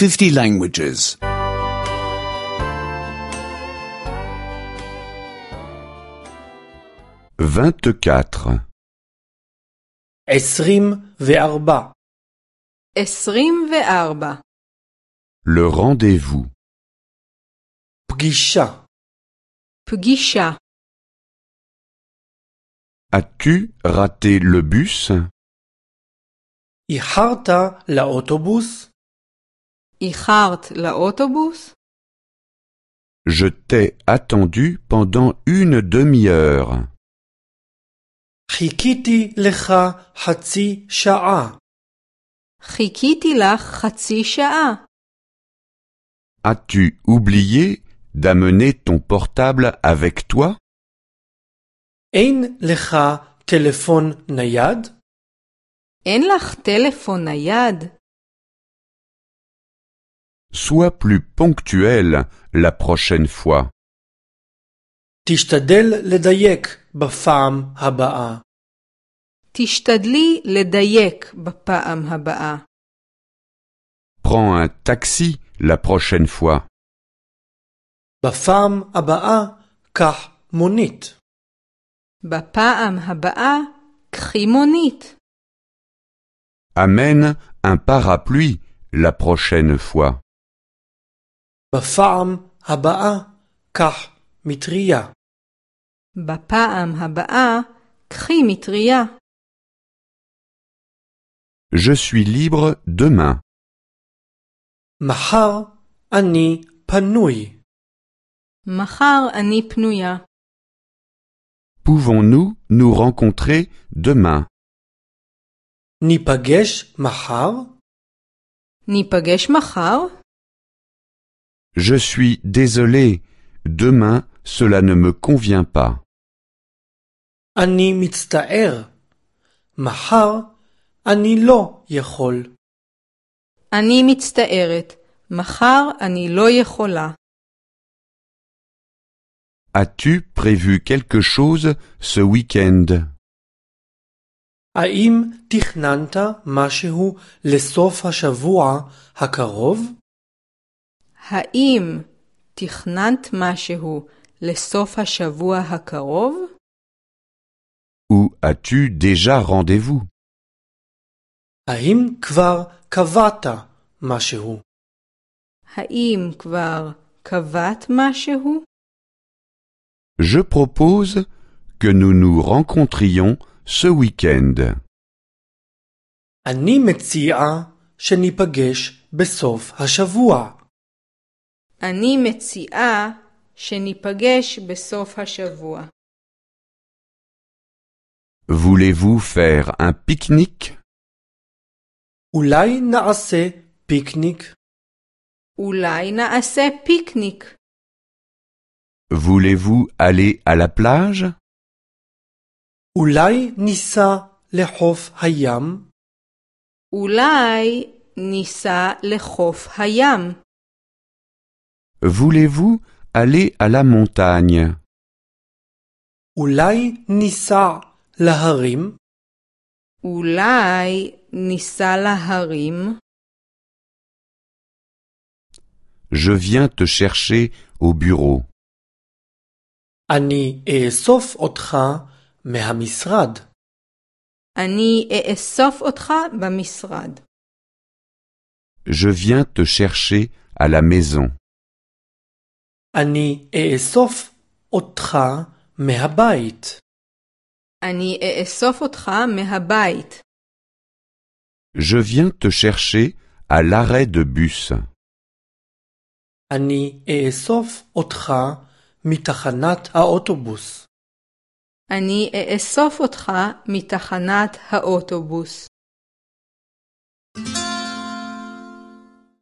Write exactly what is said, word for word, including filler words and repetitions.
fifty languages. vingt-quatre. עשרים וארבע. עשרים וארבע. Le rendez-vous. פגישה. פגישה. As-tu raté le bus? איחרת לאוטובוס? איחרת לאוטובוס? Je t'ai attendu pendant une demi-heure. חיכיתי לך חצי שעה. חיכיתי לך חצי שעה. As-tu oublié d'amener ton portable avec toi? אין לך טלפון נייד? אין לך טלפון נייד? Sois plus ponctuel la prochaine fois. תשתדל לדייק בפעם הבאה. תשתדלי לדייק בפעם הבאה. Prends un taxi la prochaine fois. בפעם הבאה קח מונית. בפעם הבאה קחי מונית. Amène un parapluie la prochaine fois. בפעם הבאה קח מטריה. בפעם הבאה קחי מטריה. Je suis libre demain. מחר אני פנוי. מחר אני פנויה. Pouvons-nous nous rencontrer demain? ניפגש מחר? ניפגש מחר? Je suis désolé. Demain, cela ne me convient pas. אני מצטער. מחר אני לא יכול. אני מצטערת. מחר אני לא יכולה. As-tu prévu quelque chose ce week-end? האם תכננת משהו לסוף השבוע הקרוב? האם תכננת משהו לסוף השבוע הקרוב? Ou as-tu déjà rendez-vous? האם כבר קבעת משהו? האם כבר קבעת משהו? Je propose que nous nous rencontrions ce week-end. אני מציעה שניפגש בסוף השבוע. אני מציעה שניפגש בסוף השבוע. Voulez-vous faire un pique-nique? אולי נעשה פיקניק? אולי נעשה פיקניק. Voulez-vous aller à la plage? אולי ניסע לחוף הים? אולי ניסע לחוף הים. Voulez-vous aller à la montagne? אולי ניסע להרים? אולי ניסע להרים. Je viens te chercher au bureau. אני אאסוף אותך מהמשרד. אני אאסוף אותך במשרד. Je viens te chercher à la maison. אני אאסוף אותך מהבית. אני אאסוף אותך מהבית. Je viens te chercher à l'arrêt de bus. אני אאסוף אותך מתחנת האוטובוס. אני אאסוף אותך מתחנת האוטובוס.